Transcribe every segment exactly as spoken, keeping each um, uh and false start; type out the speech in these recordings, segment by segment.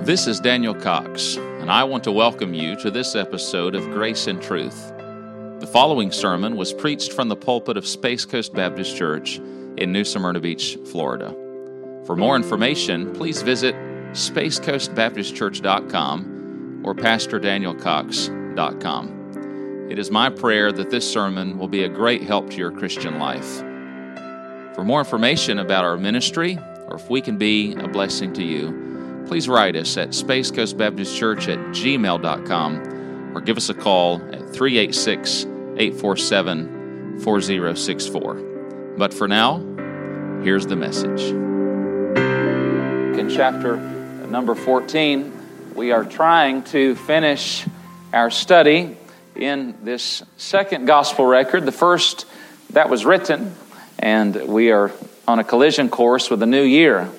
This is Daniel Cox, and I want to welcome you to this episode of Grace and Truth. The following sermon was preached from the pulpit of Space Coast Baptist Church in New Smyrna Beach, Florida. For more information, please visit space coast baptist church dot com or pastor daniel cox dot com. It is my prayer that this sermon will be a great help to your Christian life. For more information about our ministry, or if we can be a blessing to you, please write us at space coast baptist church at gmail dot com or give us a call at three eight six, eight four seven, four zero six four. But for now, here's the message. In chapter number fourteen, we are trying to finish our study in this second gospel record, the first that was written, and we are on a collision course with the new year.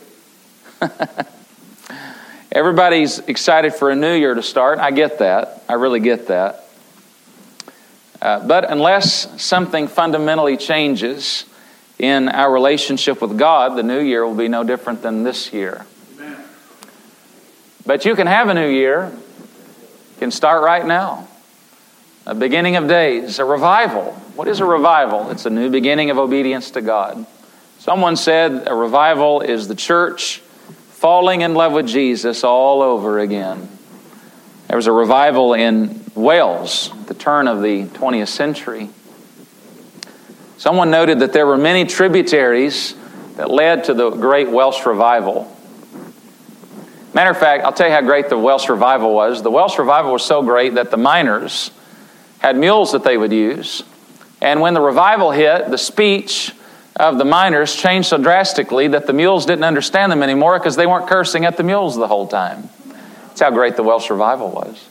Everybody's excited for a new year to start. I get that. I really get that. Uh, but unless something fundamentally changes in our relationship with God, the new year will be no different than this year. Amen. But you can have a new year. You can start right now. A beginning of days, a revival. What is a revival? It's a new beginning of obedience to God. Someone said a revival is the church falling in love with Jesus all over again. There was a revival in Wales at the turn of the twentieth century. Someone noted that there were many tributaries that led to the great Welsh revival. Matter of fact, I'll tell you how great the Welsh revival was. The Welsh revival was so great that the miners had mules that they would use. And when the revival hit, the speech of the miners changed so drastically that the mules didn't understand them anymore because they weren't cursing at the mules the whole time. That's how great the Welsh revival was.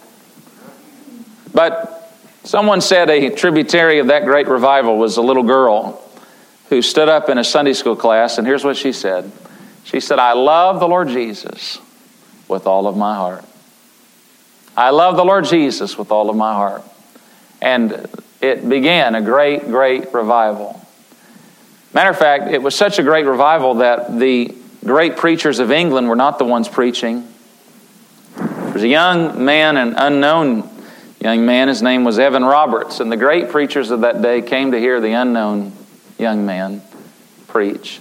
But someone said a tributary of that great revival was a little girl who stood up in a Sunday school class, and here's what she said. She said, "I love the Lord Jesus with all of my heart. I love the Lord Jesus with all of my heart." And it began a great, great revival. Matter of fact, it was such a great revival that the great preachers of England were not the ones preaching. There was a young man, an unknown young man. His name was Evan Roberts. And the great preachers of that day came to hear the unknown young man preach.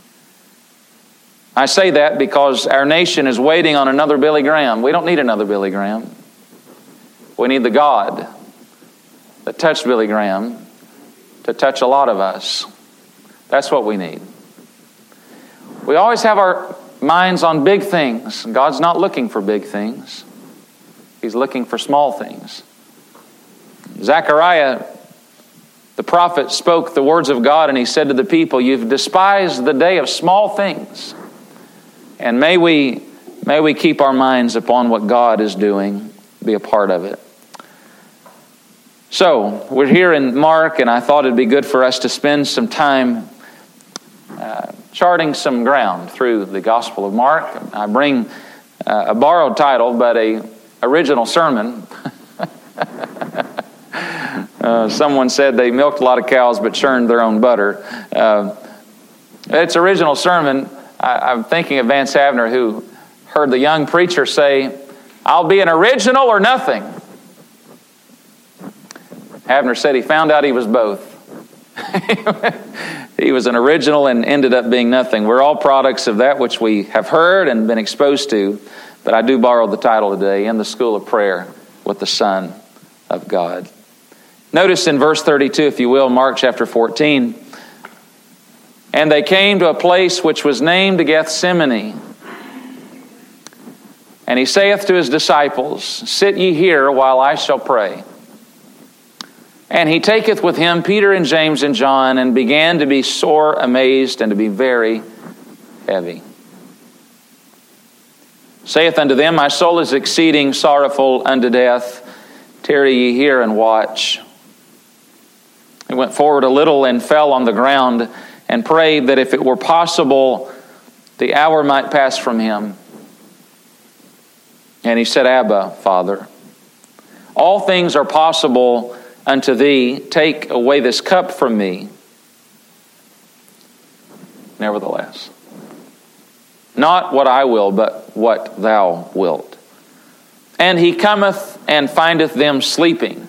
I say that because our nation is waiting on another Billy Graham. We don't need another Billy Graham. We need the God that touched Billy Graham to touch a lot of us. That's what we need. We always have our minds on big things. God's not looking for big things. He's looking for small things. Zechariah, the prophet, spoke the words of God, and he said to the people, "You've despised the day of small things." And may we, may we keep our minds upon what God is doing, be a part of it. So, we're here in Mark, and I thought it'd be good for us to spend some time Uh, charting some ground through the Gospel of Mark. I bring uh, a borrowed title, but a original sermon. uh, someone said they milked a lot of cows but churned their own butter. Uh, it's original sermon. I, I'm thinking of Vance Havner, who heard the young preacher say, "I'll be an original or nothing." Havner said he found out he was both. He was an original and ended up being nothing. We're all products of that which we have heard and been exposed to. But I do borrow the title today, "In the School of Prayer with the Son of God." Notice in verse thirty-two, if you will, Mark chapter fourteen. "And they came to a place which was named Gethsemane. And he saith to his disciples, Sit ye here while I shall pray. And he taketh with him Peter and James and John, and began to be sore amazed and to be very heavy. Saith unto them, My soul is exceeding sorrowful unto death. Tarry ye here and watch. He went forward a little and fell on the ground and prayed that if it were possible, the hour might pass from him. And he said, Abba, Father, all things are possible unto thee. Take away this cup from me. Nevertheless, Not what I will, but what thou wilt. And he cometh and findeth them sleeping.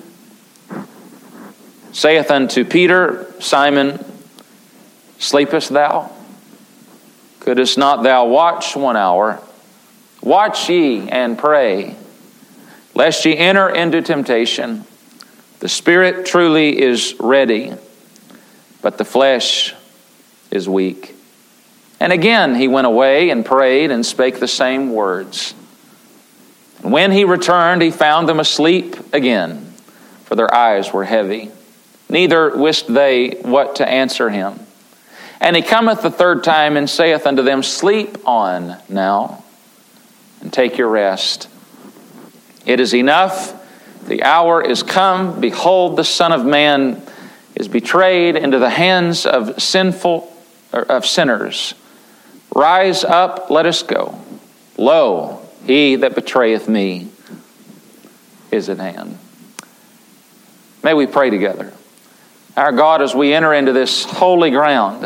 Saith unto Peter, Simon, sleepest thou? Couldst not thou watch one hour? Watch ye and pray, lest ye enter into temptation. The spirit truly is ready, but the flesh is weak. And again he went away and prayed and spake the same words. And when he returned, he found them asleep again, for their eyes were heavy. Neither wist they what to answer him. And he cometh the third time and saith unto them, Sleep on now, and take your rest. It is enough. The hour is come. Behold, the Son of Man is betrayed into the hands of sinful or of sinners. Rise up, let us go. Lo, he that betrayeth me is at hand. May we pray together. Our God, as we enter into this holy ground,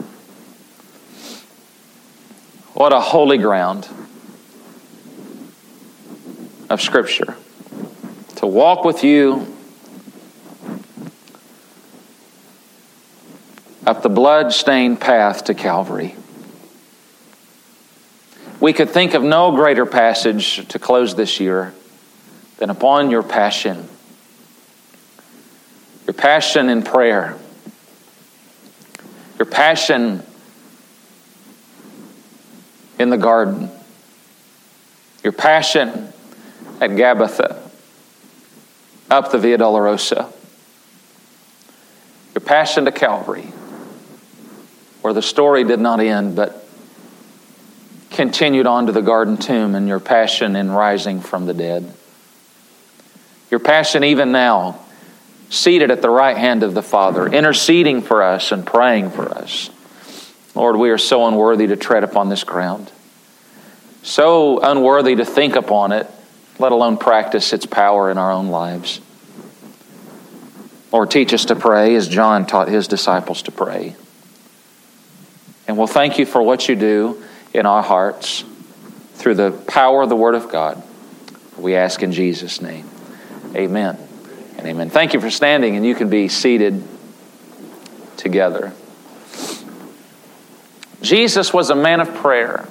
what a holy ground of Scripture. To walk with you up the blood-stained path to Calvary. We could think of no greater passage to close this year than upon your passion. Your passion in prayer. Your passion in the garden. Your passion at Gabbatha. Up the Via Dolorosa. Your passion to Calvary. Where the story did not end, but continued on to the garden tomb, and your passion in rising from the dead. Your passion even now, seated at the right hand of the Father, interceding for us and praying for us. Lord, we are so unworthy to tread upon this ground. So unworthy to think upon it, let alone practice its power in our own lives. Lord, teach us to pray as John taught his disciples to pray. And we'll thank you for what you do in our hearts through the power of the Word of God. We ask in Jesus' name. Amen and amen. Thank you for standing, and you can be seated together. Jesus was a man of prayer.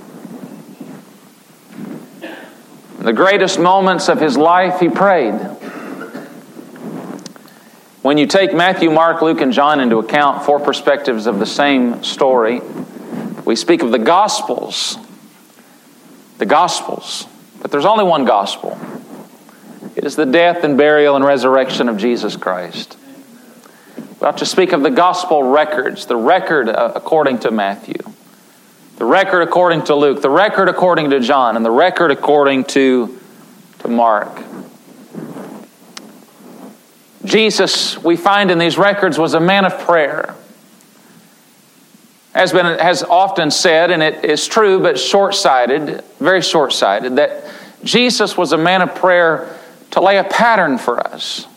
In the greatest moments of his life, he prayed. When you take Matthew, Mark, Luke, and John into account, four perspectives of the same story, we speak of the Gospels. The Gospels. But there's only one Gospel. It is the death and burial and resurrection of Jesus Christ. We ought to speak of the Gospel records. The record according to Matthew. The record according to Luke. The record according to John. And the record according to, to Mark. Jesus, we find in these records, was a man of prayer. Has been has often said, and it is true, but short-sighted, very short-sighted, that Jesus was a man of prayer to lay a pattern for us.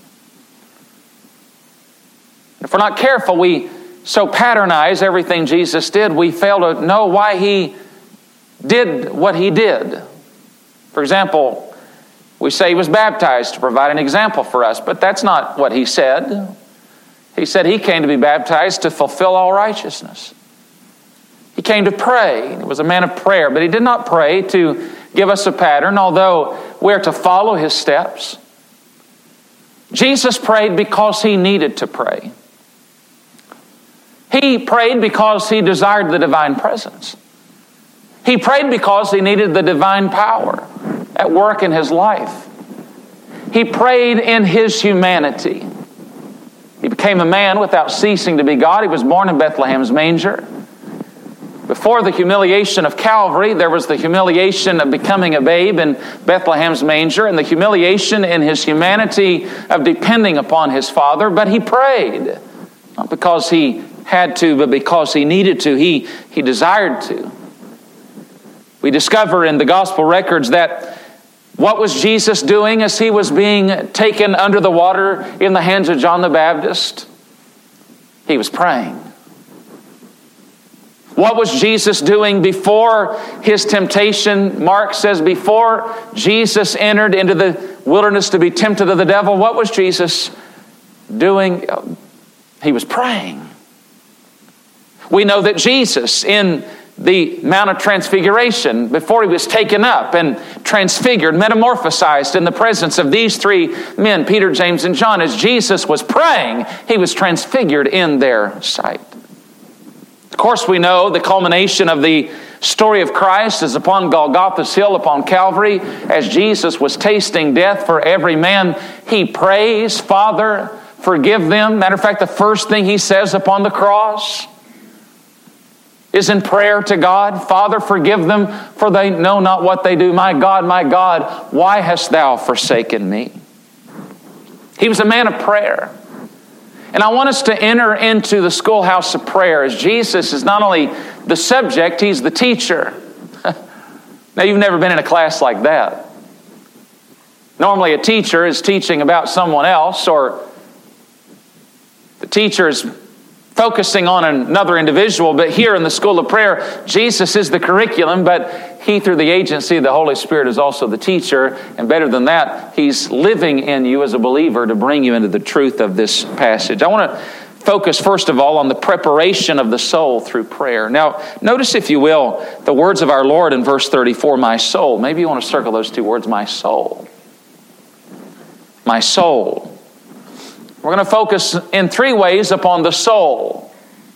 If we're not careful, we so patternize everything Jesus did, we fail to know why he did what he did. For example, we say he was baptized to provide an example for us, but that's not what he said. He said he came to be baptized to fulfill all righteousness. He came to pray. He was a man of prayer, but he did not pray to give us a pattern, although we're to follow his steps. Jesus prayed because he needed to pray. He prayed because he desired the divine presence. He prayed because he needed the divine power at work in his life. He prayed in his humanity. He became a man without ceasing to be God. He was born in Bethlehem's manger. Before the humiliation of Calvary, there was the humiliation of becoming a babe in Bethlehem's manger and the humiliation in his humanity of depending upon his Father. But he prayed, not because he had to, but because he needed to. He, he desired to. We discover in the gospel records that what was Jesus doing as he was being taken under the water in the hands of John the Baptist? He was praying. What was Jesus doing before his temptation? Mark says before Jesus entered into the wilderness to be tempted of the devil, what was Jesus doing? He was praying. We know that Jesus, in the Mount of Transfiguration, before he was taken up and transfigured, metamorphosized in the presence of these three men, Peter, James, and John, as Jesus was praying, he was transfigured in their sight. Of course, we know the culmination of the story of Christ is upon Golgotha's hill, upon Calvary, as Jesus was tasting death for every man. He prays, Father, forgive them. Matter of fact, the first thing he says upon the cross is in prayer to God. Father, forgive them, for they know not what they do. My God, my God, why hast thou forsaken me? He was a man of prayer. And I want us to enter into the schoolhouse of prayer as Jesus is not only the subject, he's the teacher. Now, you've never been in a class like that. Normally, a teacher is teaching about someone else, or the teacher is focusing on another individual. But here in the school of prayer, Jesus is the curriculum, but he, through the agency of the Holy Spirit, is also the teacher. And better than that, he's living in you as a believer to bring you into the truth of this passage. I want to focus, first of all, on the preparation of the soul through prayer. Now, notice, if you will, the words of our Lord in verse thirty-four, my soul. Maybe you want to circle those two words, my soul. My soul. We're going to focus in three ways upon the soul.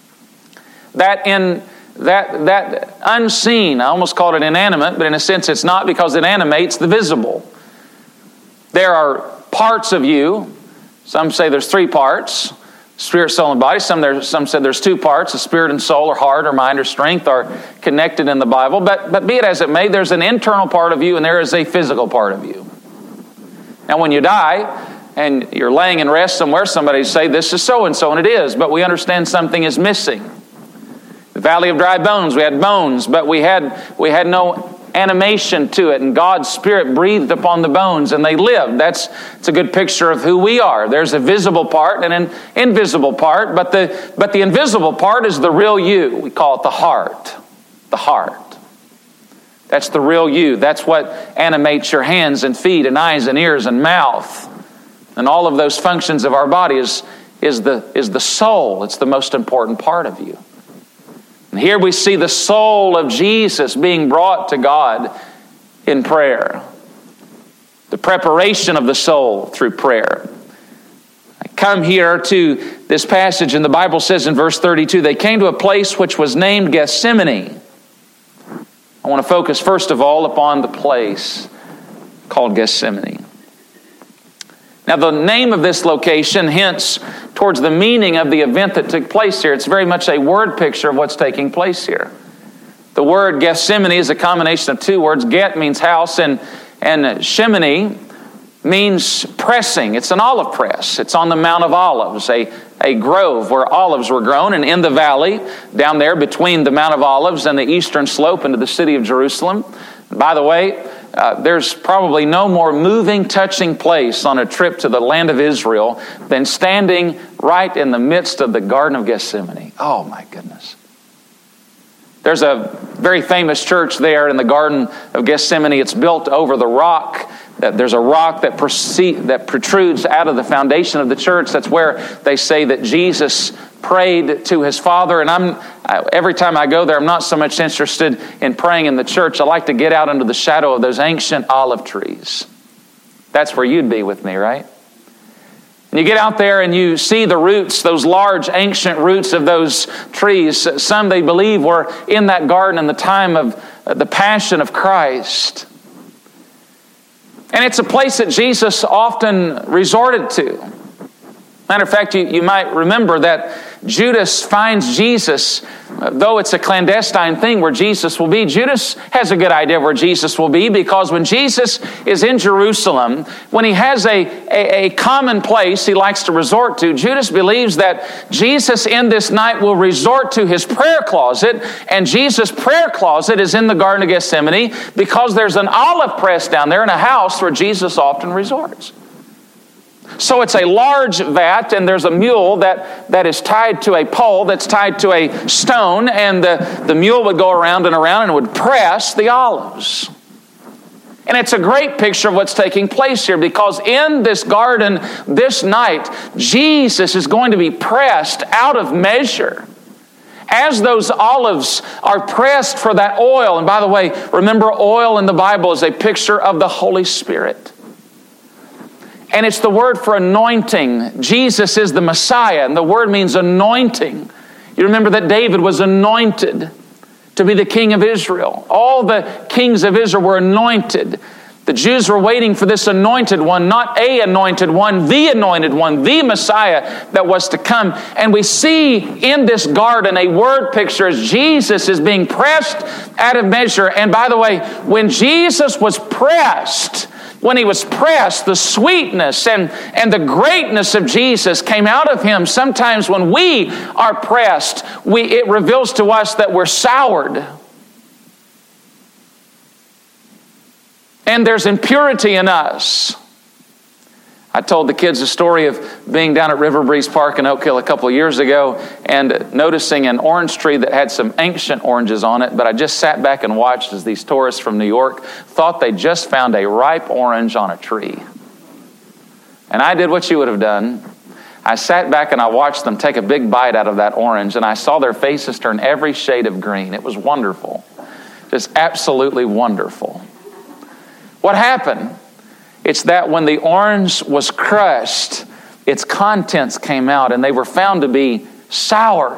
That in that that unseen, I almost called it inanimate, but in a sense it's not, because it animates the visible. There are parts of you. Some say there's three parts: spirit, soul, and body. Some there, some said there's two parts: the spirit and soul, or heart, or mind, or strength, are connected in the Bible. But but be it as it may, there's an internal part of you and there is a physical part of you. Now, when you die and you're laying in rest somewhere, somebody say, this is so-and-so, and it is, but we understand something is missing. The valley of dry bones, we had bones, but we had we had no animation to it, and God's Spirit breathed upon the bones, and they lived. That's it's a good picture of who we are. There's a visible part and an invisible part, but the but the invisible part is the real you. We call it the heart. The heart. That's the real you. That's what animates your hands and feet and eyes and ears and mouth. And all of those functions of our body is, is, the, is the soul. It's the most important part of you. And here we see the soul of Jesus being brought to God in prayer. The preparation of the soul through prayer. I come here to this passage, and the Bible says in verse thirty-two, they came to a place which was named Gethsemane. I want to focus first of all upon the place called Gethsemane. Now, the name of this location hints towards the meaning of the event that took place here. It's very much a word picture of what's taking place here. The word Gethsemane is a combination of two words. Get means house, and, and Shemini means pressing. It's an olive press. It's on the Mount of Olives, a, a grove where olives were grown. And in the valley, down there between the Mount of Olives and the eastern slope into the city of Jerusalem. By the way, Uh, there's probably no more moving, touching place on a trip to the land of Israel than standing right in the midst of the Garden of Gethsemane. Oh, my goodness. There's a very famous church there in the Garden of Gethsemane. It's built over the rock. There's a rock that, proceed, that protrudes out of the foundation of the church. That's where they say that Jesus prayed to his Father. And I'm every time I go there, I'm not so much interested in praying in the church. I like to get out under the shadow of those ancient olive trees. That's where you'd be with me, right? And you get out there and you see the roots, those large ancient roots of those trees. Some, they believe, were in that garden in the time of the Passion of Christ. And it's a place that Jesus often resorted to. Matter of fact, you, you might remember that Judas finds Jesus, though it's a clandestine thing where Jesus will be. Judas has a good idea where Jesus will be, because when Jesus is in Jerusalem, when he has a, a, a common place he likes to resort to, Judas believes that Jesus in this night will resort to his prayer closet, and Jesus' prayer closet is in the Garden of Gethsemane because there's an olive press down there in a house where Jesus often resorts. So it's a large vat, and there's a mule that, that is tied to a pole that's tied to a stone, and the, the mule would go around and around and would press the olives. And it's a great picture of what's taking place here, because in this garden this night, Jesus is going to be pressed out of measure. As those olives are pressed for that oil, and by the way, remember, oil in the Bible is a picture of the Holy Spirit. And it's the word for anointing. Jesus is the Messiah, and the word means anointing. You remember that David was anointed to be the king of Israel. All the kings of Israel were anointed. The Jews were waiting for this anointed one, not a anointed one, the anointed one, the Messiah that was to come. And we see in this garden a word picture as Jesus is being pressed out of measure. And by the way, when Jesus was pressed, when he was pressed, the sweetness and, and the greatness of Jesus came out of him. Sometimes when we are pressed, we, it reveals to us that we're soured. And there's impurity in us. I told the kids a story of being down at River Breeze Park in Oak Hill a couple of years ago and noticing an orange tree that had some ancient oranges on it, but I just sat back and watched as these tourists from New York thought they just found a ripe orange on a tree. And I did what you would have done. I sat back and I watched them take a big bite out of that orange, and I saw their faces turn every shade of green. It was wonderful. Just absolutely wonderful. What happened? It's that when the orange was crushed, its contents came out, and they were found to be sour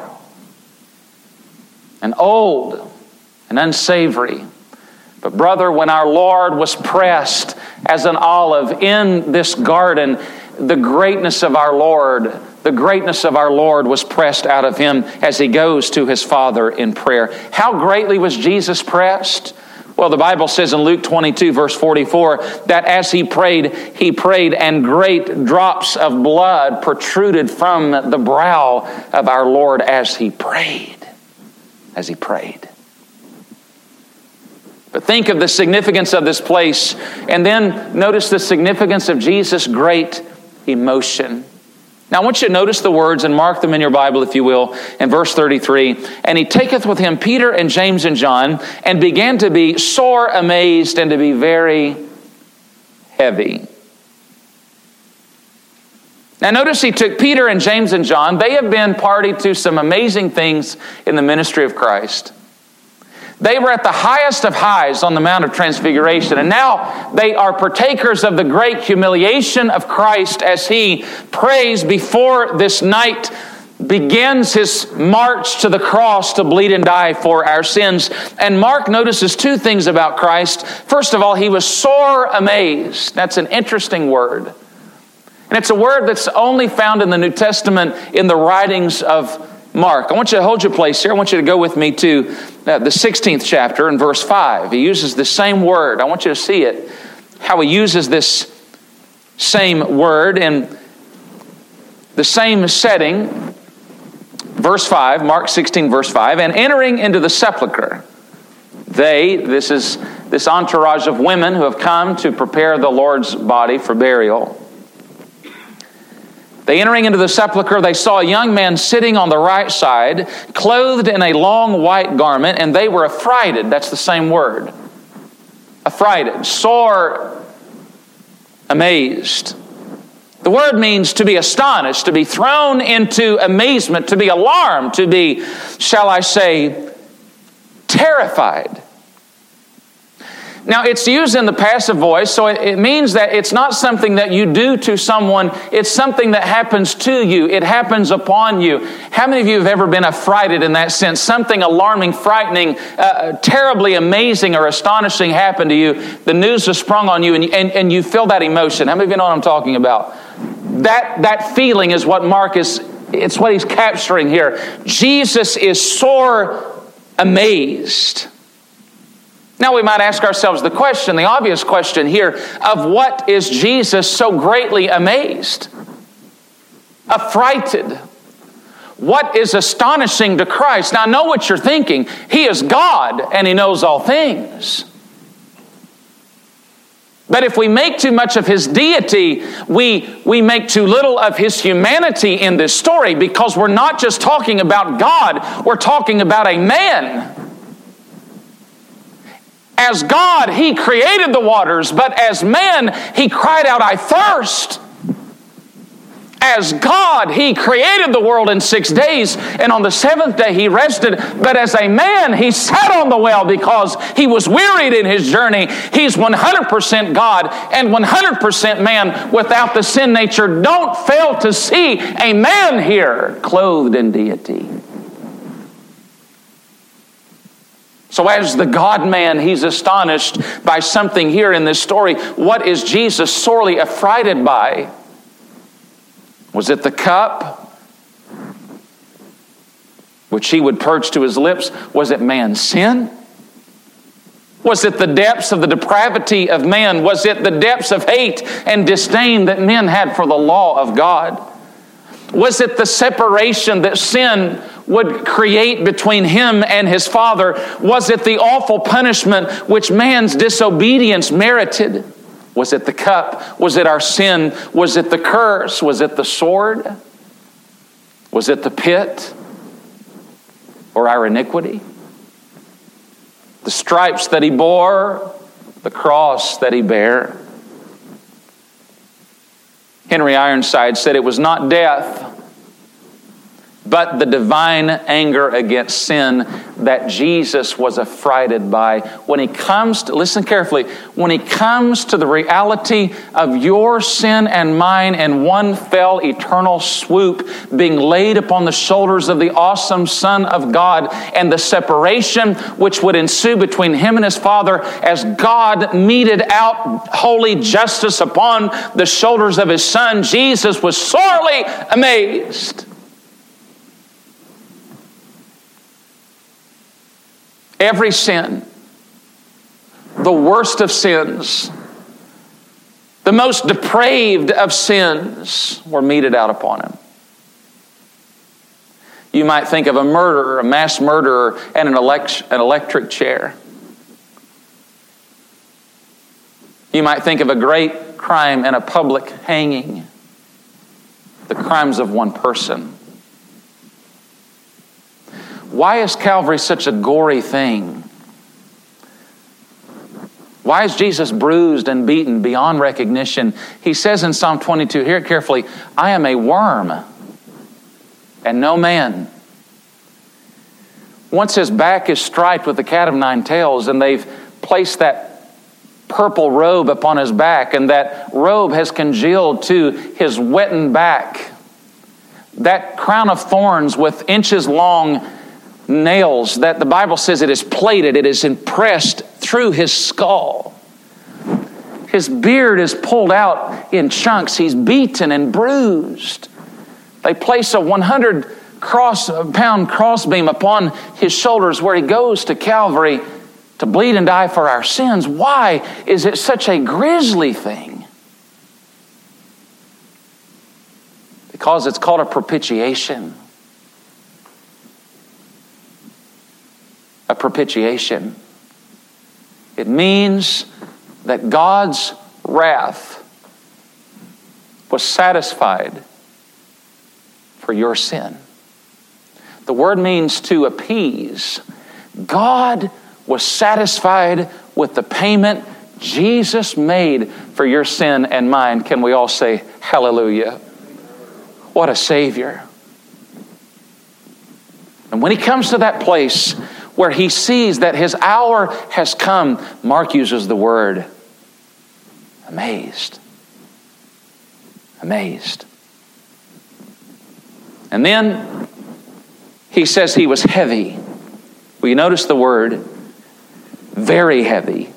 and old and unsavory. But brother, when our Lord was pressed as an olive in this garden, the greatness of our Lord, the greatness of our Lord was pressed out of him as he goes to his Father in prayer. How greatly was Jesus pressed? Well, the Bible says in Luke twenty-two, verse forty-four, that as he prayed, he prayed, and great drops of blood protruded from the brow of our Lord as he prayed. As he prayed. But think of the significance of this place, and then notice the significance of Jesus' great emotion. Now I want you to notice the words and mark them in your Bible, if you will, in verse thirty-three. And he taketh with him Peter and James and John, and began to be sore amazed and to be very heavy. Now notice he took Peter and James and John. They have been party to some amazing things in the ministry of Christ. They were at the highest of highs on the Mount of Transfiguration, and now they are partakers of the great humiliation of Christ as he prays before this night begins his march to the cross to bleed and die for our sins. And Mark notices two things about Christ. First of all, he was sore amazed. That's an interesting word. And it's a word that's only found in the New Testament in the writings of Mark. I want you to hold your place here. I want you to go with me to uh, the sixteenth chapter and verse five. He uses the same word. I want you to see it, how he uses this same word in the same setting. Verse five, Mark sixteen, verse five, and entering into the sepulchre, they, this is this entourage of women who have come to prepare the Lord's body for burial. They entering into the sepulchre, they saw a young man sitting on the right side, clothed in a long white garment, and they were affrighted. That's the same word. Affrighted, sore amazed. The word means to be astonished, to be thrown into amazement, to be alarmed, to be, shall I say, terrified. Now, it's used in the passive voice, so it, it means that it's not something that you do to someone. It's something that happens to you. It happens upon you. How many of you have ever been affrighted in that sense? Something alarming, frightening, uh, terribly amazing or astonishing happened to you. The news was sprung on you, and, and, and you feel that emotion. How many of you know what I'm talking about? That, that feeling is what Mark is, it's what he's capturing here. Jesus is sore amazed. Now we might ask ourselves the question, the obvious question here, of what is Jesus so greatly amazed? Affrighted. What is astonishing to Christ? Now I know what you're thinking. He is God and he knows all things. But if we make too much of his deity, we, we make too little of his humanity in this story, because we're not just talking about God, we're talking about a man. As God, he created the waters, but as man, he cried out, "I thirst." As God, he created the world in six days, and on the seventh day he rested. But as a man, he sat on the well because he was wearied in his journey. He's one hundred percent God and one hundred percent man without the sin nature. Don't fail to see a man here clothed in deity. So as the God-man, he's astonished by something here in this story. What is Jesus sorely affrighted by? Was it the cup which he would purge to his lips? Was it man's sin? Was it the depths of the depravity of man? Was it the depths of hate and disdain that men had for the law of God? Was it the separation that sin would create between him and his Father? Was it the awful punishment which man's disobedience merited? Was it the cup? Was it our sin? Was it the curse? Was it the sword? Was it the pit? Or our iniquity? The stripes that he bore, the cross that he bare. Henry Ironside said it was not death, but the divine anger against sin that Jesus was affrighted by. When he comes to, listen carefully, when he comes to the reality of your sin and mine in one fell eternal swoop being laid upon the shoulders of the awesome Son of God, and the separation which would ensue between him and his Father as God meted out holy justice upon the shoulders of his Son, Jesus was sorely amazed. Every sin, the worst of sins, the most depraved of sins were meted out upon him. You might think of a murderer, a mass murderer, and an, elect- an electric chair. You might think of a great crime and a public hanging. The crimes of one person. Why is Calvary such a gory thing? Why is Jesus bruised and beaten beyond recognition? He says in Psalm twenty-two, hear it carefully, "I am a worm and no man." Once his back is striped with the cat of nine tails, and they've placed that purple robe upon his back, and that robe has congealed to his wettened back. That crown of thorns with inches long nails that the Bible says it is plated, it is impressed through his skull. His beard is pulled out in chunks. He's beaten and bruised. They place a one hundred cross, pound crossbeam upon his shoulders where he goes to Calvary to bleed and die for our sins. Why is it such a grisly thing? Because it's called a propitiation. A propitiation. It means that God's wrath was satisfied for your sin. The word means to appease. God was satisfied with the payment Jesus made for your sin and mine. Can we all say hallelujah? What a Savior. And when he comes to that place where he sees that his hour has come, Mark uses the word amazed. Amazed. And then he says he was heavy. Will you notice the word? Very heavy.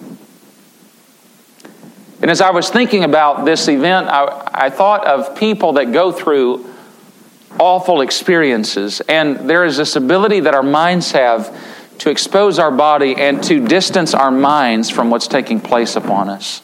And as I was thinking about this event, I, I thought of people that go through awful experiences. And there is this ability that our minds have to expose our body and to distance our minds from what's taking place upon us.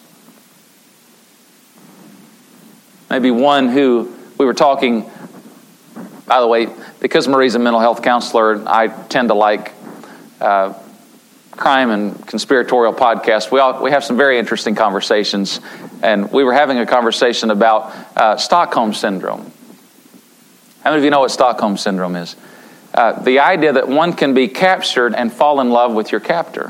Maybe one who, we were talking, by the way, because Marie's a mental health counselor, I tend to like uh, crime and conspiratorial podcast, we all, we have some very interesting conversations. And we were having a conversation about uh, Stockholm Syndrome. How many of you know what Stockholm Syndrome is? Uh, the idea that one can be captured and fall in love with your captor.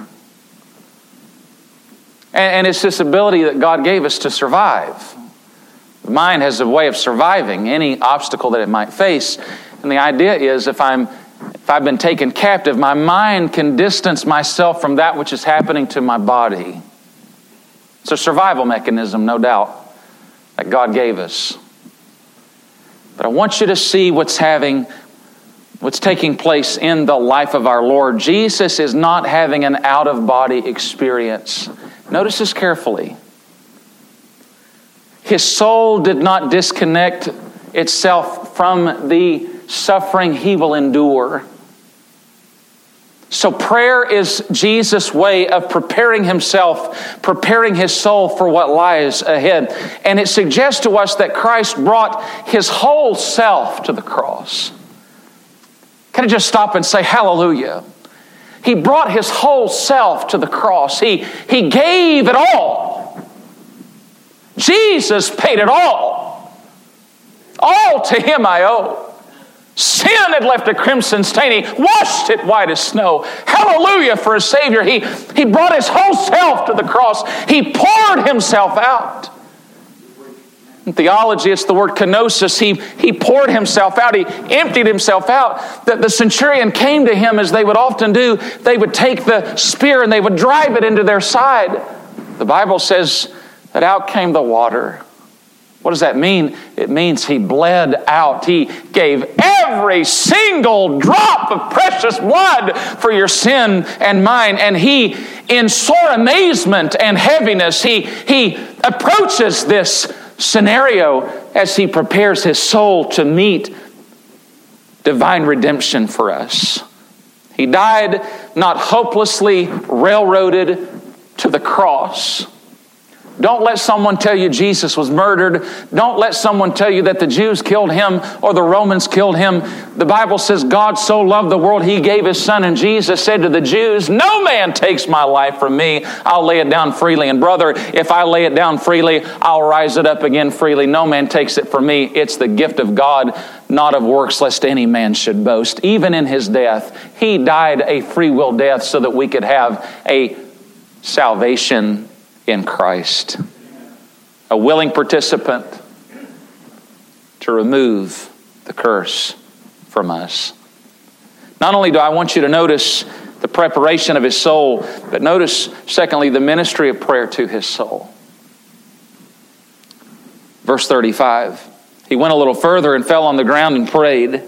And, and it's this ability that God gave us to survive. The mind has a way of surviving any obstacle that it might face. And the idea is if I'm if I've been taken captive, my mind can distance myself from that which is happening to my body. It's a survival mechanism, no doubt, that God gave us. But I want you to see what's having, what's taking place in the life of our Lord. Jesus is not having an out-of-body experience. Notice this carefully. His soul did not disconnect itself from the suffering he will endure. So prayer is Jesus' way of preparing himself, preparing his soul for what lies ahead. And it suggests to us that Christ brought his whole self to the cross. Can I just stop and say hallelujah? He brought his whole self to the cross. He, he gave it all. Jesus paid it all. All to him I owe. Sin had left a crimson stain. He washed it white as snow. Hallelujah for his Savior. He, he brought his whole self to the cross. He poured himself out. In theology, it's the word kenosis. He, he poured himself out. He emptied himself out. The, the centurion came to him as they would often do. They would take the spear and they would drive it into their side. The Bible says that out came the water. What does that mean? It means he bled out. He gave every single drop of precious blood for your sin and mine. And he, in sore amazement and heaviness, he, he approaches this scenario as he prepares his soul to meet divine redemption for us. He died not hopelessly railroaded to the cross. Don't let someone tell you Jesus was murdered. Don't let someone tell you that the Jews killed him or the Romans killed him. The Bible says God so loved the world he gave his son. And Jesus said to the Jews, no man takes my life from me. I'll lay it down freely. And brother, if I lay it down freely, I'll rise it up again freely. No man takes it from me. It's the gift of God, not of works, lest any man should boast. Even in his death, he died a free will death so that we could have a salvation in Christ, a willing participant to remove the curse from us. Not only do I want you to notice the preparation of his soul, but notice, secondly, the ministry of prayer to his soul. Verse thirty-five, he went a little further and fell on the ground and prayed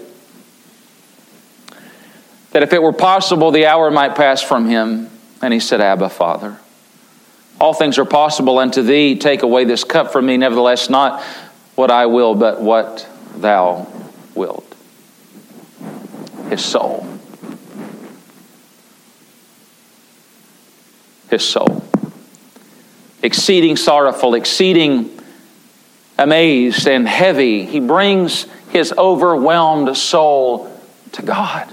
that if it were possible, the hour might pass from him. And he said, Abba, Father, all things are possible unto thee. Take away this cup from me. Nevertheless, not what I will, but what thou wilt. His soul. His soul. Exceeding sorrowful, exceeding amazed and heavy. He brings his overwhelmed soul to God.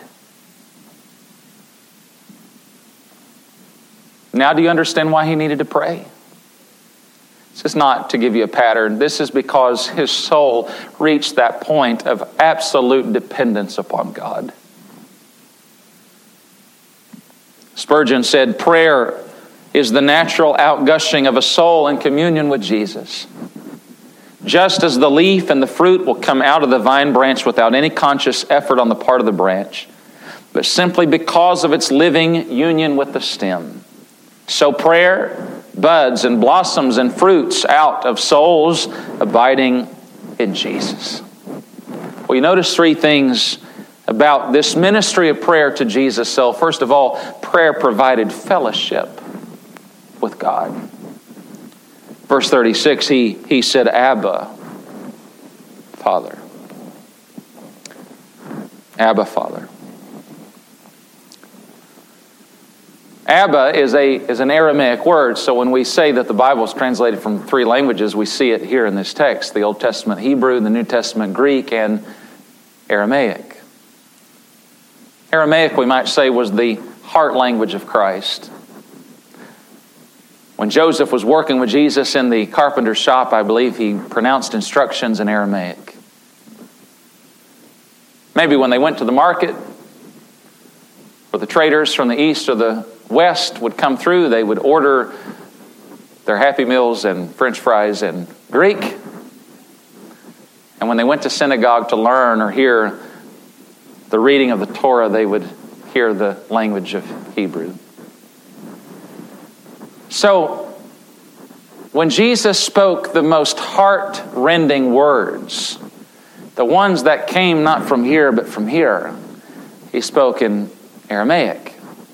Now do you understand why he needed to pray? This is not to give you a pattern. This is because his soul reached that point of absolute dependence upon God. Spurgeon said, prayer is the natural outgushing of a soul in communion with Jesus. Just as the leaf and the fruit will come out of the vine branch without any conscious effort on the part of the branch, but simply because of its living union with the stem. So prayer buds and blossoms and fruits out of souls abiding in Jesus. Well, you notice three things about this ministry of prayer to Jesus' self. First of all, prayer provided fellowship with God. Verse thirty-six, he, he said, Abba, Father. Abba, Father. Abba is a is an Aramaic word, so when we say that the Bible is translated from three languages, we see it here in this text, the Old Testament Hebrew, the New Testament Greek, and Aramaic. Aramaic, we might say, was the heart language of Christ. When Joseph was working with Jesus in the carpenter's shop, I believe he pronounced instructions in Aramaic. Maybe when they went to the market, or the traders from the east or the west would come through, they would order their Happy Meals and French fries in Greek. And when they went to synagogue to learn or hear the reading of the Torah, they would hear the language of Hebrew. So, when Jesus spoke the most heart-rending words, the ones that came not from here but from here, he spoke in Aramaic.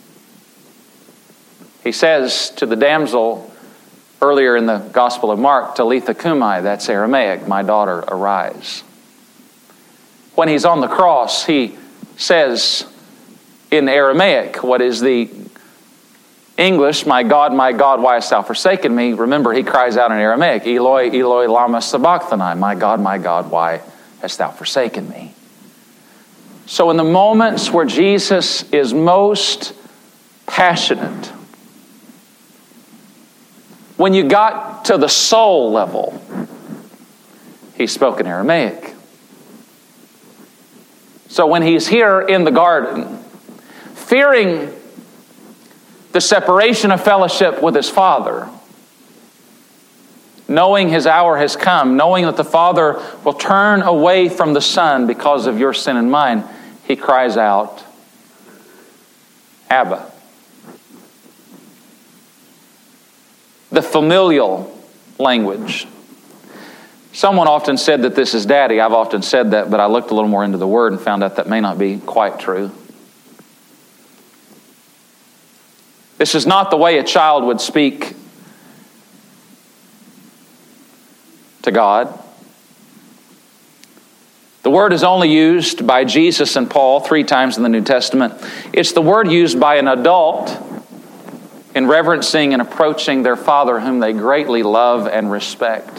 He says to the damsel earlier in the Gospel of Mark, Talitha Cumi, that's Aramaic, my daughter, arise. When he's on the cross, he says in Aramaic, what is the English, my God, my God, why hast thou forsaken me? Remember, he cries out in Aramaic, Eloi, Eloi, lama sabachthani, my God, my God, why hast thou forsaken me? So in the moments where Jesus is most passionate, when you got to the soul level, he spoke in Aramaic. So when he's here in the garden, fearing the separation of fellowship with his Father, knowing his hour has come, knowing that the Father will turn away from the Son because of your sin and mine, he cries out, Abba. The familial language. Someone often said that this is daddy. I've often said that, but I looked a little more into the word and found out that may not be quite true. This is not the way a child would speak to God. The word is only used by Jesus and Paul three times in the New Testament. It's the word used by an adult in reverencing and approaching their father whom they greatly love and respect.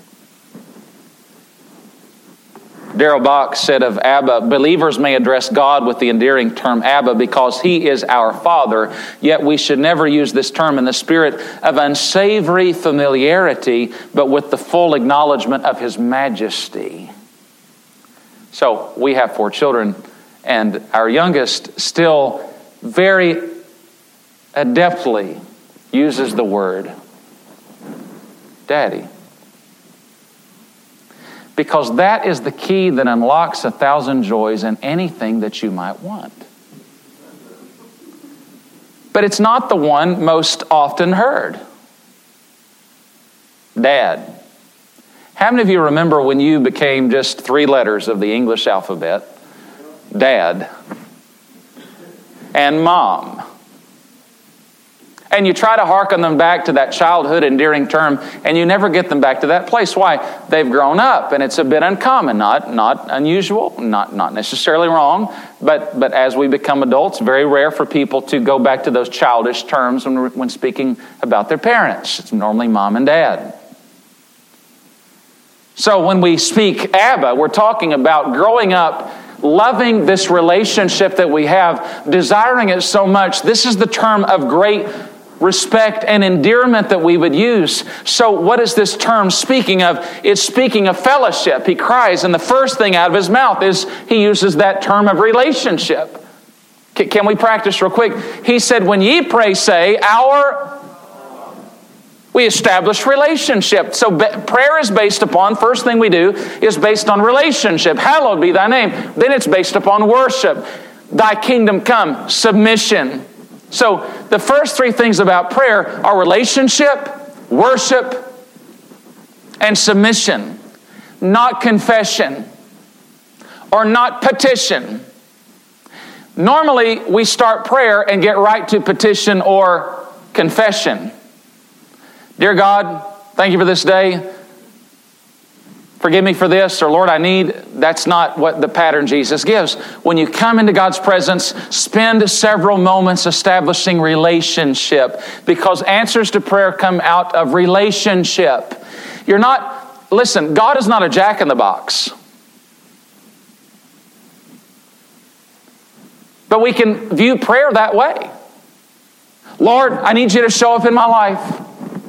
Darrell Bock said of Abba, believers may address God with the endearing term Abba because he is our Father, yet we should never use this term in the spirit of unsavory familiarity, but with the full acknowledgement of his majesty. So, we have four children, and our youngest still very adeptly uses the word Daddy. Because that is the key that unlocks a thousand joys in anything that you might want. But it's not the one most often heard. Dad. How many of you remember when you became just three letters of the English alphabet? Dad. And Mom. And you try to hearken them back to that childhood endearing term, and you never get them back to that place. Why? They've grown up, and it's a bit uncommon, not not unusual, not not necessarily wrong, but but as we become adults, very rare for people to go back to those childish terms when when speaking about their parents. It's normally mom and dad. So when we speak Abba, we're talking about growing up, loving this relationship that we have, desiring it so much. This is the term of great respect and endearment that we would use. So what is this term speaking of? It's speaking of fellowship. He cries, and the first thing out of his mouth is he uses that term of relationship. Can we practice real quick? He said, when ye pray, say, our... We establish relationship. So prayer is based upon, first thing we do, is based on relationship. Hallowed be thy name. Then it's based upon worship. Thy kingdom come. Submission. So the first three things about prayer are relationship, worship, and submission. Not confession. Or not petition. Normally, we start prayer and get right to petition or confession. Dear God, thank you for this day. Forgive me for this, or Lord, I need. That's not what the pattern Jesus gives. When you come into God's presence, spend several moments establishing relationship, because answers to prayer come out of relationship. You're not, listen, God is not a jack-in-the-box. But we can view prayer that way. Lord, I need you to show up in my life.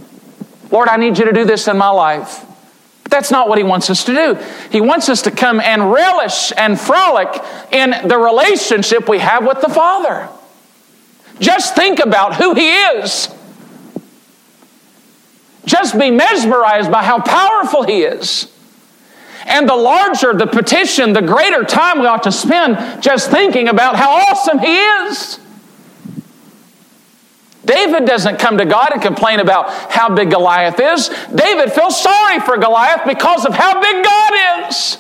Lord, I need you to do this in my life. But that's not what he wants us to do. He wants us to come and relish and frolic in the relationship we have with the Father. Just think about who he is. Just be mesmerized by how powerful he is. And the larger the petition, the greater time we ought to spend just thinking about how awesome he is. David doesn't come to God and complain about how big Goliath is. David feels sorry for Goliath because of how big God is.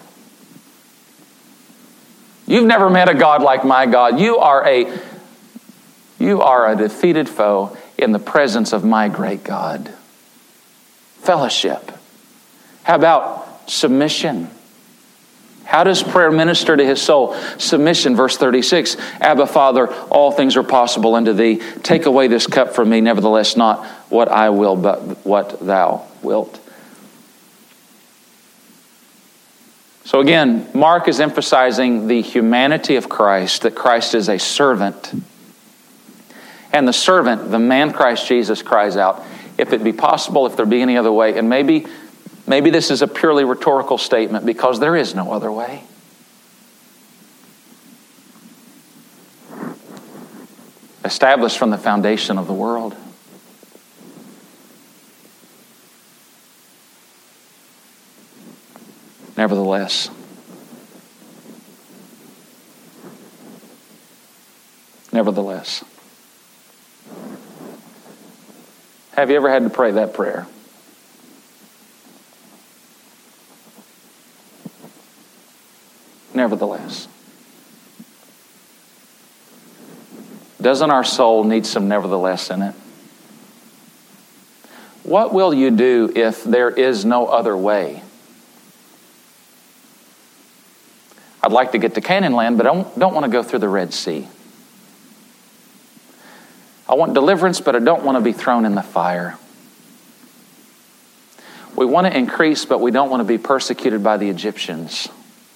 You've never met a God like my God. You are a, you are a defeated foe in the presence of my great God. Fellowship. How about submission? How does prayer minister to his soul? Submission, verse thirty-six. Abba, Father, all things are possible unto thee. Take away this cup from me, nevertheless not what I will, but what thou wilt. So again, Mark is emphasizing the humanity of Christ, that Christ is a servant. And the servant, the man Christ Jesus, cries out, if it be possible, if there be any other way. And maybe, maybe this is a purely rhetorical statement, because there is no other way. Established from the foundation of the world. Nevertheless, nevertheless, have you ever had to pray that prayer? Nevertheless. Doesn't our soul need some nevertheless in it? What will you do if there is no other way? I'd like to get to Canaan land, but I don't, don't want to go through the Red Sea. I want deliverance, but I don't want to be thrown in the fire. We want to increase, but we don't want to be persecuted by the Egyptians.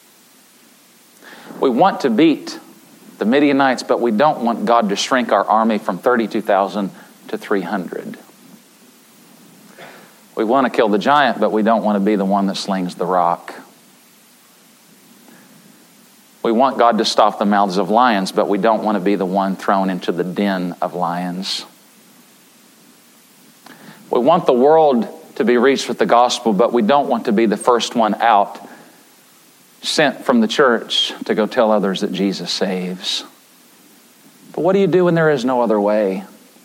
We want to beat the Midianites, but we don't want God to shrink our army from thirty-two thousand to three hundred. We want to kill the giant, but we don't want to be the one that slings the rock. We want God to stop the mouths of lions, but we don't want to be the one thrown into the den of lions. We want the world to be reached with the gospel, but we don't want to be the first one out, sent from the church to go tell others that Jesus saves. But what do you do when there is no other way?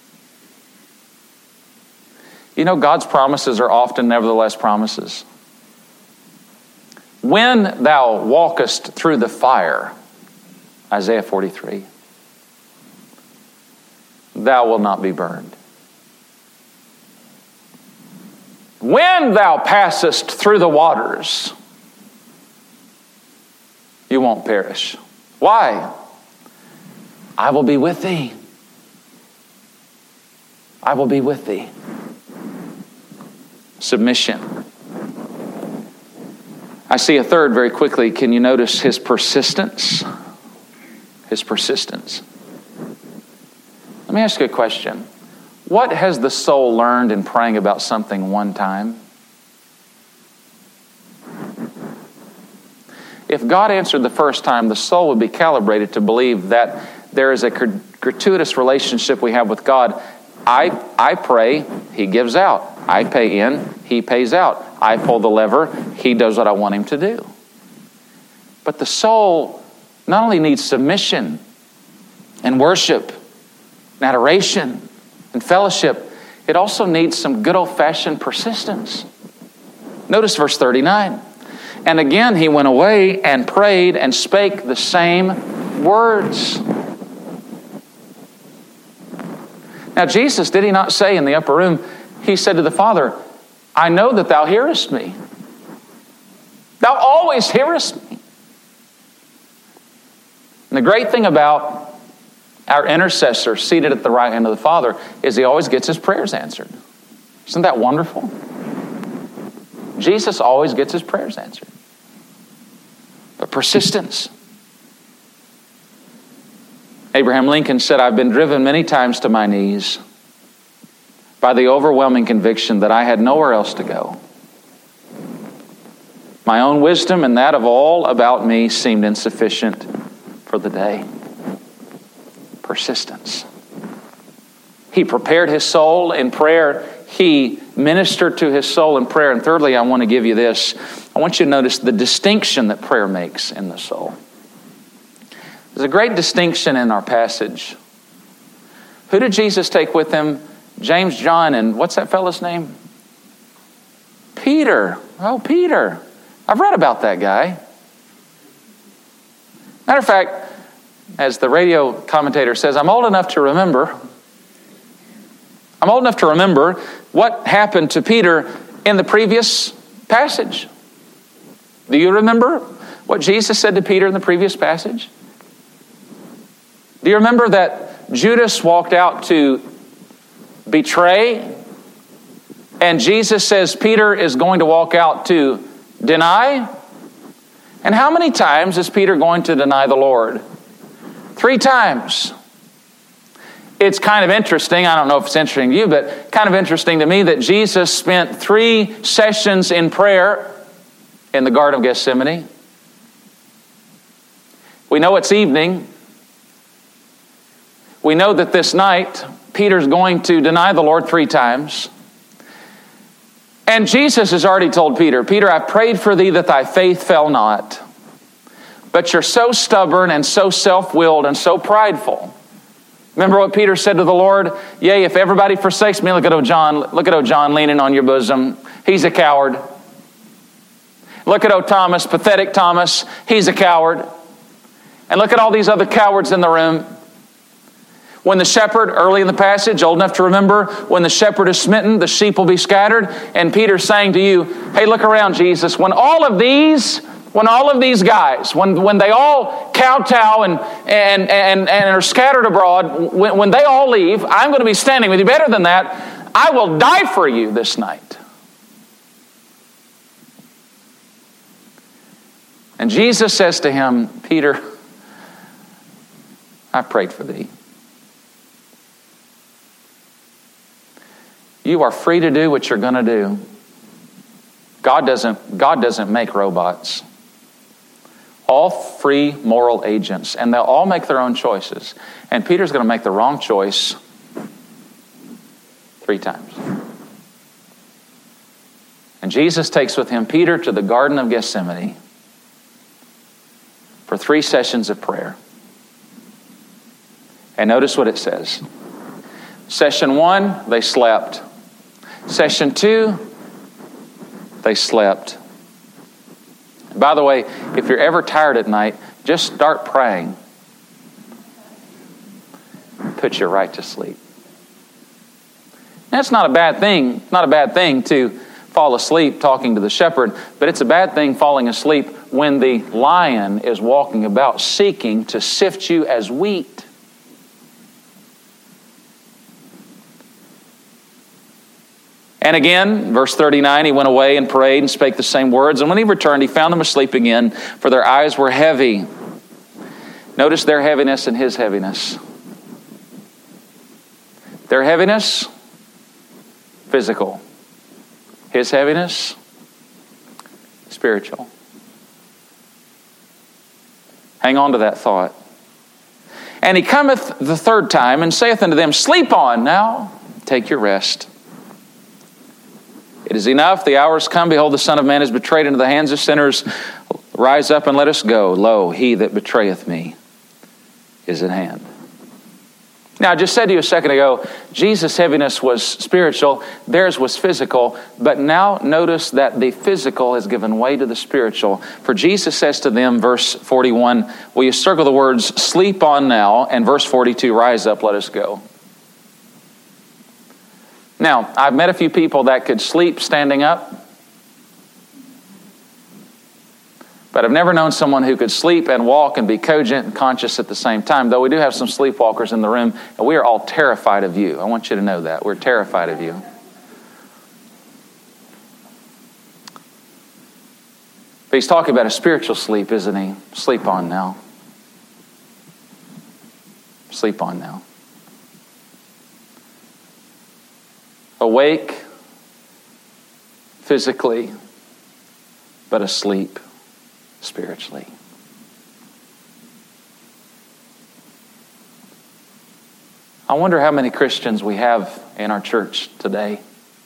You know, God's promises are often nevertheless promises. When thou walkest through the fire, Isaiah forty-three, thou wilt not be burned. When thou passest through the waters, you won't perish. Why? I will be with thee. I will be with thee. Submission. I see a third very quickly. Can you notice his persistence? His persistence. Let me ask you a question. What has the soul learned in praying about something one time? If God answered the first time, the soul would be calibrated to believe that there is a gratuitous relationship we have with God. I, I pray, he gives out. I pay in, he pays out. I pull the lever, he does what I want him to do. But the soul not only needs submission and worship and adoration and fellowship, it also needs some good old-fashioned persistence. Notice verse thirty-nine. And again he went away and prayed and spake the same words. Now Jesus, did he not say in the upper room, he said to the Father, I know that thou hearest me. Thou always hearest me. And the great thing about our intercessor seated at the right hand of the Father is he always gets his prayers answered. Isn't that wonderful? Jesus always gets his prayers answered. But persistence. Abraham Lincoln said, I've been driven many times to my knees, by the overwhelming conviction that I had nowhere else to go. My own wisdom and that of all about me seemed insufficient for the day. Persistence. He prepared his soul in prayer. He ministered to his soul in prayer. And thirdly, I want to give you this. I want you to notice the distinction that prayer makes in the soul. There's a great distinction in our passage. Who did Jesus take with him? James, John, and what's that fellow's name? Peter. Oh, Peter. I've read about that guy. Matter of fact, as the radio commentator says, I'm old enough to remember. I'm old enough to remember what happened to Peter in the previous passage. Do you remember what Jesus said to Peter in the previous passage? Do you remember that Judas walked out to betray, and Jesus says Peter is going to walk out to deny? And how many times is Peter going to deny the Lord? Three times. It's kind of interesting, I don't know if it's interesting to you, but kind of interesting to me that Jesus spent three sessions in prayer in the Garden of Gethsemane. We know it's evening. We know that this night, Peter's going to deny the Lord three times. And Jesus has already told Peter, Peter, I prayed for thee that thy faith fell not. But you're so stubborn and so self-willed and so prideful. Remember what Peter said to the Lord? Yea, if everybody forsakes me, look at old John, look at old John leaning on your bosom. He's a coward. Look at old Thomas, pathetic Thomas. He's a coward. And look at all these other cowards in the room. When the shepherd, early in the passage, old enough to remember, when the shepherd is smitten, the sheep will be scattered. And Peter's saying to you, hey, look around, Jesus. When all of these, when all of these guys, when, when they all kowtow and, and, and, and are scattered abroad, when, when they all leave, I'm going to be standing with you. Better than that, I will die for you this night. And Jesus says to him, Peter, I prayed for thee. You are free to do what you're going to do. God doesn't, God doesn't make robots. All free moral agents, and they'll all make their own choices. And Peter's going to make the wrong choice three times. And Jesus takes with him Peter to the Garden of Gethsemane for three sessions of prayer. And notice what it says. Session one, they slept. Session two, they slept. By the way, if you're ever tired at night, just start praying. Put you right to sleep. That's not a bad thing. Not a bad thing to fall asleep talking to the shepherd, but it's a bad thing falling asleep when the lion is walking about seeking to sift you as wheat. And again, verse thirty-nine, he went away and prayed and spake the same words. And when he returned, he found them asleep again, for their eyes were heavy. Notice their heaviness and his heaviness. Their heaviness, physical. His heaviness, spiritual. Hang on to that thought. And he cometh the third time and saith unto them, sleep on now, take your rest. It is enough, the hour is come, behold, the Son of Man is betrayed into the hands of sinners. Rise up and let us go. Lo, he that betrayeth me is at hand. Now, I just said to you a second ago, Jesus' heaviness was spiritual, theirs was physical, but now notice that the physical has given way to the spiritual. For Jesus says to them, verse forty-one, will you circle the words, sleep on now, and verse forty-two, rise up, let us go. Now, I've met a few people that could sleep standing up, but I've never known someone who could sleep and walk and be cogent and conscious at the same time, though we do have some sleepwalkers in the room, and we are all terrified of you. I want you to know that. We're terrified of you. But he's talking about a spiritual sleep, isn't he? Sleep on now. Sleep on now. awake physically, but asleep spiritually. I wonder how many Christians we have in our church today.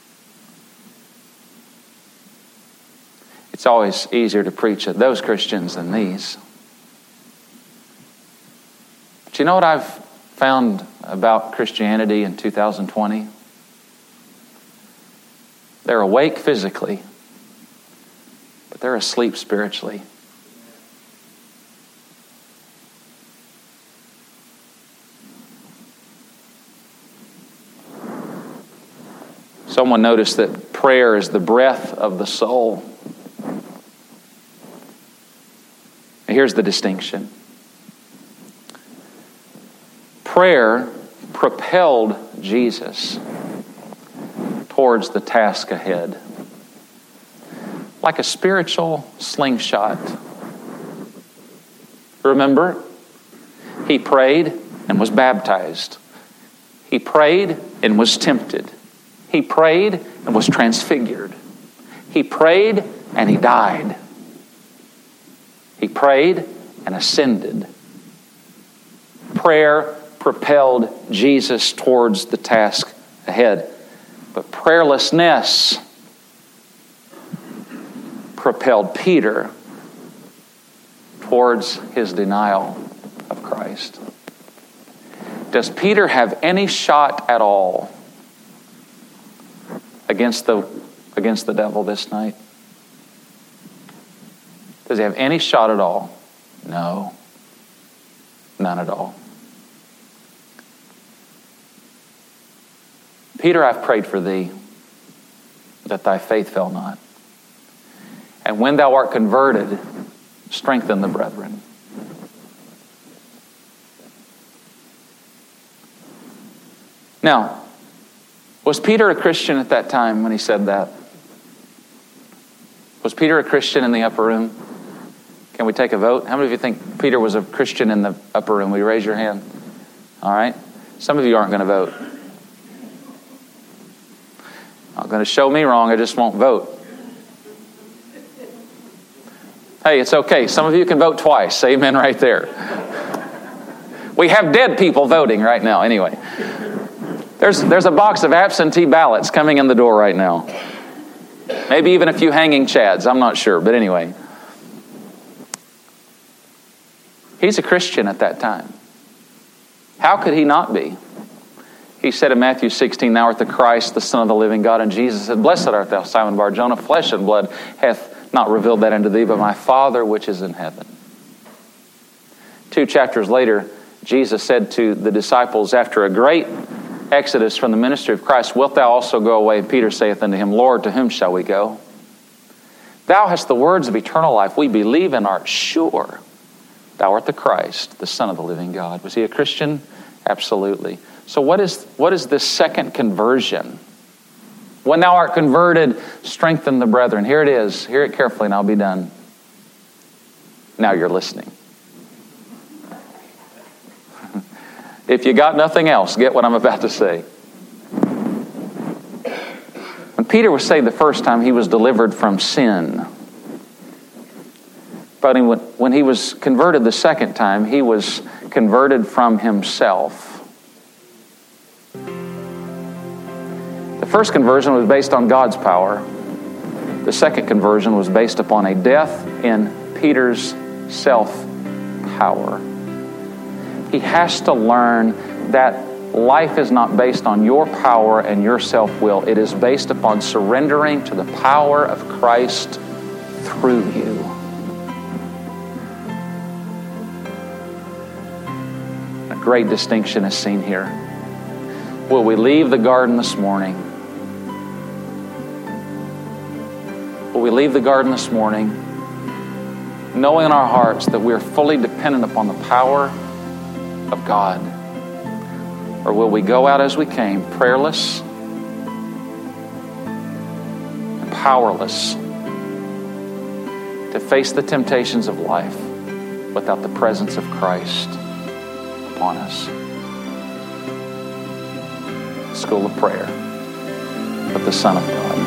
It's always easier to preach at those Christians than these. But you know what I've found about Christianity in two thousand twenty? They're awake physically, but they're asleep spiritually. Someone noticed that prayer is the breath of the soul. Here's the distinction. Prayer propelled Jesus towards the task ahead. Like a spiritual slingshot. Remember, he prayed and was baptized. He prayed and was tempted. He prayed and was transfigured. He prayed and he died. He prayed and ascended. Prayer propelled Jesus towards the task ahead. But prayerlessness propelled Peter towards his denial of Christ. Does Peter have any shot at all against the, against the devil this night? Does he have any shot at all? No. None at all. Peter, I've prayed for thee, that thy faith fail not. And when thou art converted, strengthen the brethren. Now, was Peter a Christian at that time when he said that? Was Peter a Christian in the upper room? Can we take a vote? How many of you think Peter was a Christian in the upper room? Will you raise your hand? All right. Some of you aren't going to vote. Not going to show me wrong. I just won't vote. Hey, it's okay. Some of you can vote twice. Amen right there. We have dead people voting right now anyway. There's, there's a box of absentee ballots coming in the door right now. Maybe even a few hanging chads. I'm not sure. But anyway. He's a Christian at that time. How could he not be? He said in Matthew sixteen, Thou art the Christ, the Son of the living God. And Jesus said, Blessed art thou, Simon Bar-Jonah. Flesh and blood hath not revealed that unto thee, but my Father which is in heaven. Two chapters later, Jesus said to the disciples after a great exodus from the ministry of Christ, Wilt thou also go away? And Peter saith unto him, Lord, to whom shall we go? Thou hast the words of eternal life. We believe and art sure Thou art the Christ, the Son of the living God. Was he a Christian? Absolutely. So what is what is this second conversion? When thou art converted, strengthen the brethren. Here it is. Hear it carefully and I'll be done. Now you're listening. If you got nothing else, get what I'm about to say. When Peter was saved the first time, he was delivered from sin. But when he was converted the second time, he was converted from himself. The first conversion was based on God's power. The second conversion was based upon a death in Peter's self-power. He has to learn that life is not based on your power and your self-will. It is based upon surrendering to the power of Christ through you. A great distinction is seen here. Will we leave the garden this morning? Will we leave the garden this morning knowing in our hearts that we are fully dependent upon the power of God? Or will we go out as we came, prayerless and powerless to face the temptations of life without the presence of Christ upon us? School of Prayer. but the Son of God.